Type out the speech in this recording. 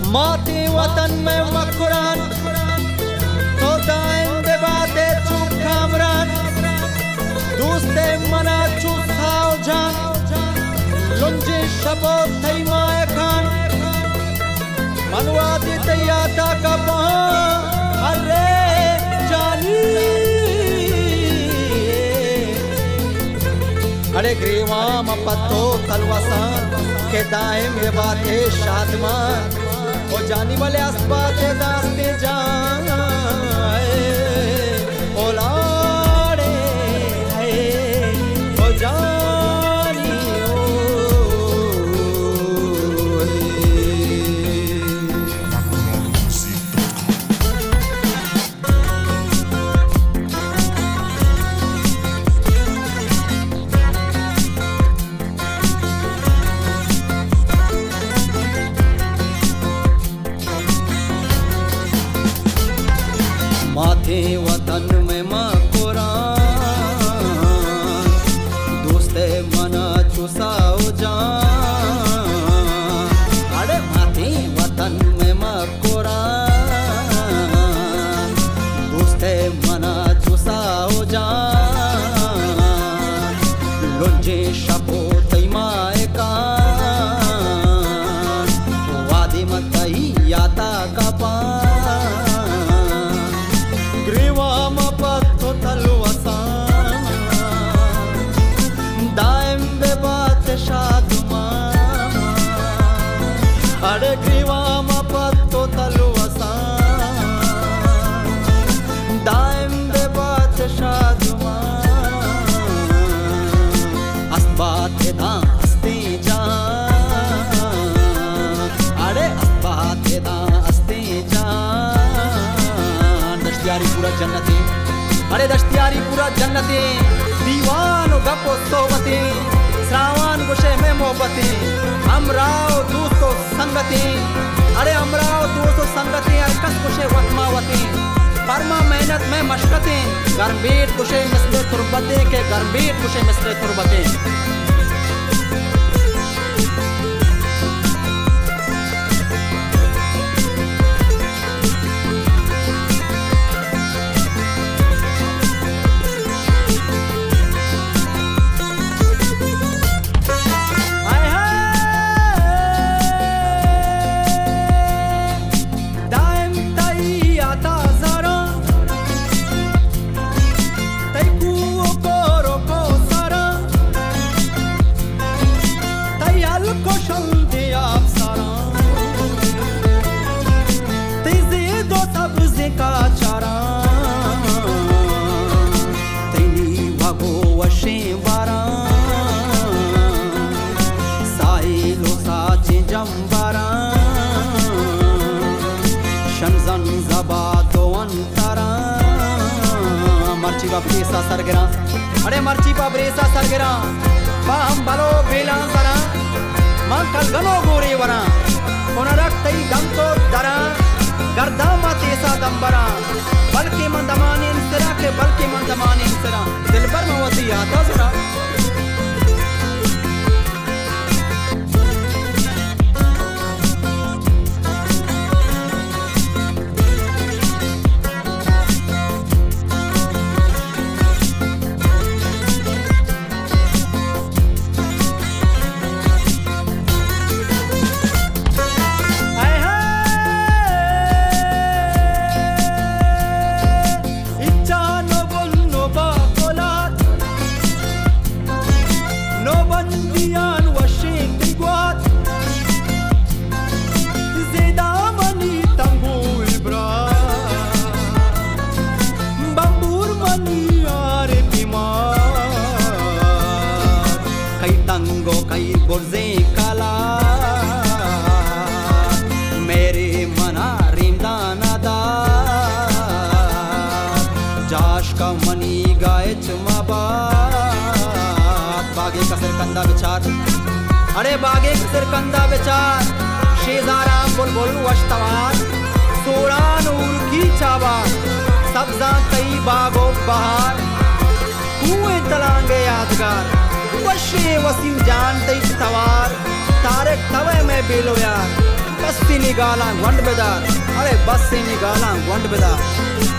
माटी वतन में मकुरान तो दाएं बेबाते चुप कामरान दोस्ते मना चुसाओ जान लुंजे शबो थई माए खान मनवादी तैयाता का अरे जानी अरे ग्रीवाम पत्तो तलवासान के दाएं में बाते शादमान ओ जानी वाले अस्बाते दास्ते जान ओलाड़े ओ जानी माथे वतन में मकुरान दोस्ते मना चुसाओ जान अरे माथे वतन में मकुरान दोस्ते मना चुसाओ जान लुंजे शपो तैमाए कान वादी मतई याता का ग्रीवाम पत्तो तलवासान दाएं बेबात शादमान अरे ग्रीवाम पत्तो तलवासान दाएं बेबात शादमान अस्बाते दा अस्ते जान अरे अस्बाते दा अस्ते जान दश्तियारी पूरा जन्नते अरे दश्तियारी पूरा जन्नते दीवान गपो सोबते श्रावण गुशे में मोहब्बते अमराव दोस्तों संगते अरे अमराव दोस्तों संगते कस गुशे वतमावते फरमा मेहनत में मशक्कते गरबीट गुशे मिसले तुरबते के गरबीट गुशे मिसले तुरबते ब्रेसा सरगरा अरे मर्ची पा ब्रेसा सरगरा पा हम बलो बेला सरा मां कल गनो गोरे वरा कोनरक तई दम तो दरा गर्दा मा तेसा दंबरा बल्कि मंदमाने इंसरा के बल्कि मंदमाने इंसरा दिलबर मवती आता जरा अरे बागे कसर कंदा बेचार शेजारा बुलबुल वश्तवार सोरान उर की चावा सब्जा तई बागो बहार कुएं तलांगे यादगार वशे वसीम जान तई तवार तारे तवे में बेलो यार बस्ती निकाला वंड बेदार, अरे बस्ती निकाला वंड बेदार।